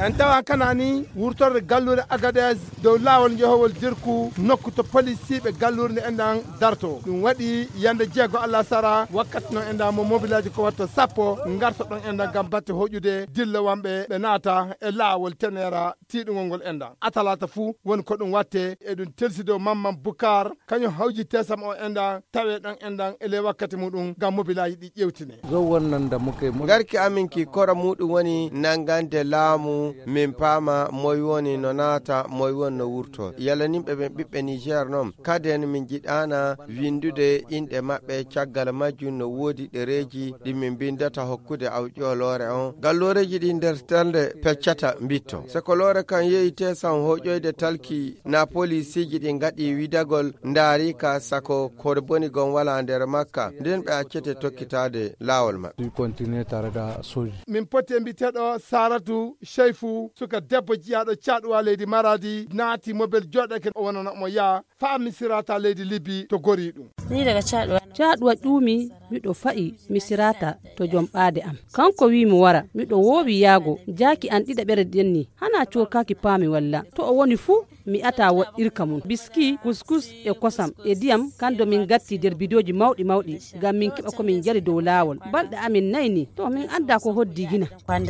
en tawa kanani wurtorde gallure Agadez dow lawol jehowol dirku nokku to police be gallurde endan darto dum wadi yande jeego Allah sara wakkati no enda mo mobilaji ko watto sappo ngarto don enda gam batte hojude dilla wambe be naata e lawol tenera tidungol ngol enda atalata fu won ko dum watte e dum telsido Mamman Bukar kanyo hawji tesam o enda tawe don enda ele wakkati mudum gam mobilaji di ƴewtine zo wannan da muke garki aminki kora mudum woni nangande laamu min pama moy woni no naata moy won no wurto yala nimbe be bibbe Niger non kaden min jidana windude inde mabbe caggal majjun no wodi dereji di min bindata hokkude awƴolore on galloreji di nder telde peccata bitto se ko lore kan yeyi tesan hoƴoyde talki na polisiji di ngadi widagol ndaari ka sako ko boni gon wala nder makka den be accete tokkitade lawol ma du continue tare da soji min potte mbiteɗo Saratu Cheifu suka debbo jiyaɗo caɗuwa leydi Maradi naati mobile joɗake o wonano mo ya faami sirata leydi Libbi to gori ɗum ni daga caɗuwa ƴuumi miɗo fa'i mi sirata to jom ɓaade am kanko wi mi wara miɗo wowi yaago jaaki an ɗiɗa ɓere denni hana cokaki paami walla to o woni fuu mi ata waɗirka mum biski couscous e kosam e diyam kando min gatti der bidoji mawɗi gam min keɓa komin jari dow laawol balɗe amin nayni to min anda ko hoddi gina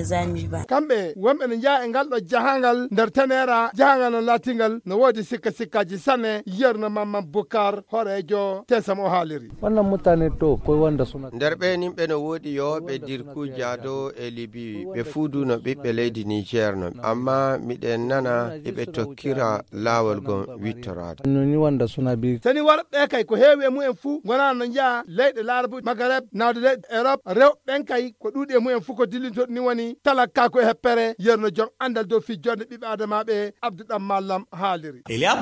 kamɓe wonɓe ne jaa e ngal ɗo jahangal nder tenera jahangal no latingal no woodi sikkaji sanne yerno Mamman Bukar horejo tesam o haaliri wannan mutane to koy wanda suna nder ɓe nimɓe no woodi yoɓe dirkuji ado e Libi ɓe fuudu no ɓiɓɓe leydi Niger no amma miɗen nana eɓe tokkira laawol gon wittorade ni wanda suna bi tani warɓe kay ko heewi e mumen fuu wona no jaa leyɗe Larabu Maghreb nawde leyɗe Europe rewɓen kay ko ɗuuɗi e mumen fuu ko dillintoɗo ni woni talakka ko e heppere yerno jom andal dow fijjorde ɓiɓɓe adamaɓe Abdou Mallam haaliri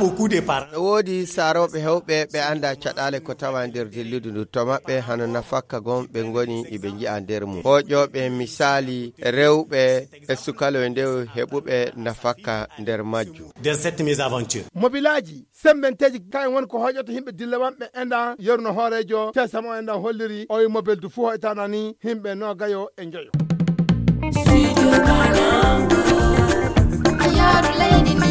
woodi saroɓe hewɓe ɓe anda caɗale ko tawa nder dilludu ndu to maɓɓe hano nafakka gon ɓe goni eɓe jiya nder mum hoƴoɓe misali rewɓe e sukaloe ndew heɓuɓe nafakka nder majju mobilaji sembenteji kayen woni ko hoƴoto himɓe dilla wamɓe enda yerno hoorejo tesam o enda holliri o wi mobile du fuu hoytana ni himɓe no gayo e joyo